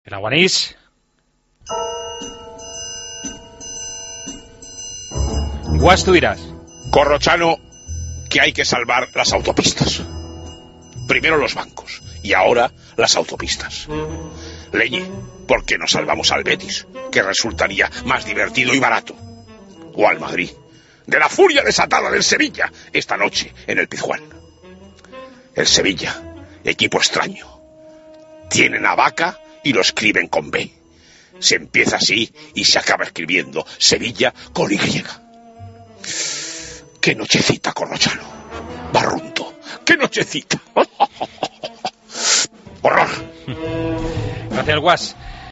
El Aguanís. Guas, tú dirás. Corrochano, que hay que salvar las autopistas. Primero los bancos y ahora las autopistas. Leñe, ¿por qué no salvamos al Betis? Que resultaría más divertido y barato. O al Madrid, de la furia desatada del Sevilla, esta noche en el Pizjuán. El Sevilla, equipo extraño. Tienen a Vaca y lo escriben con B. Se empieza así y se acaba escribiendo Sevilla con Y. ¡Qué nochecita, Corrochano! Barrunto, ¡qué nochecita! ¡Horror! Gracias, Guas.